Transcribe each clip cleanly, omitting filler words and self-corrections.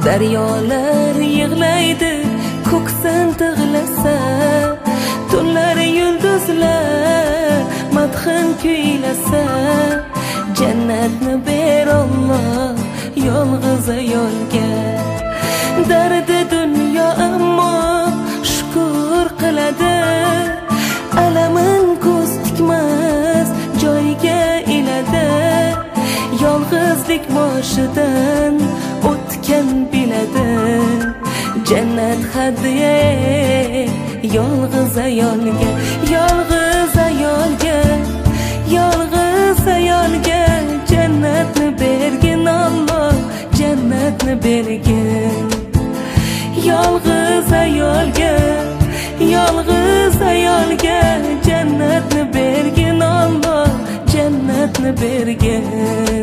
Daryolar yig'laydi ko'ksin tig'lasa, tunlar yulduzlar madhin kuylasa, jannatni ber Alloh yolg'iz ayolga. Dardi dunyo ammo shukr qiladi, alamin ko'z tikmas joyga iladi. Yolg'izlik boshidan o'tgan biladi, jannat hadya yolg'iz ayolga. Yolg'iz ayolga, yolg'iz ayolga jannatni bergin Alloh, jannatni bergin. Yolg'iz ayolga, yolg'iz ayolga jannatni bergin Alloh, jannatni bergin.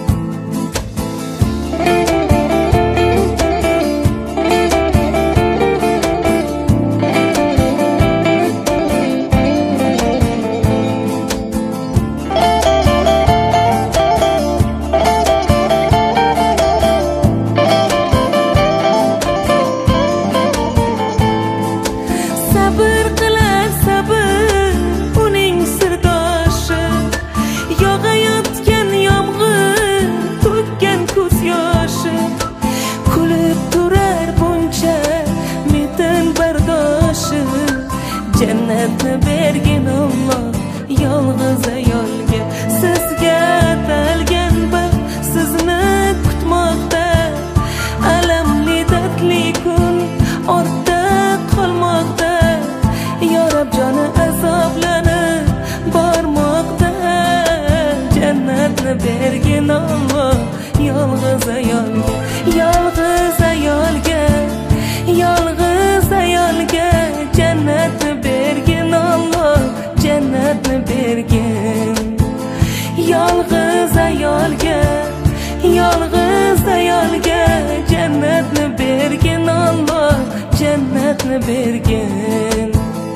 Jannatni bergin Alloh yolg'iz ayolga. Sizga atalgan baxt sizni kutmoqda, alamli dardli kun ortda qolmoqda. Ya Rab joni azoblanib bormoqda, jannatni bergin Alloh yolg'iz ayolga. Yolg'iz ayolga, yolg'iz ayolga jannatni bergin Alloh, jannatni bergin. Yolg'iz ayolga, yolg'iz ayolga jannatni bergin Alloh, jannatni bergin.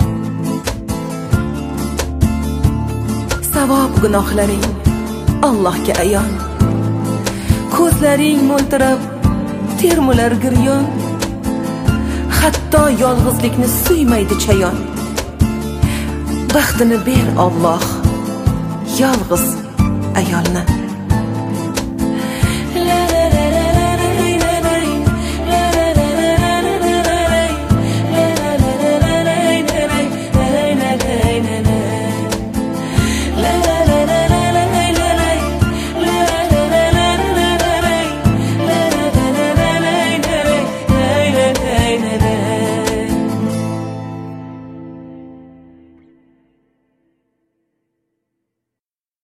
Savob gunohlaring Allohga ayon, ko'zlaring mo'ltirab termular giryon. Hatto yolg'izlikni suymaydi chayon. Baxtini ber Alloh yolg'iz ayolni.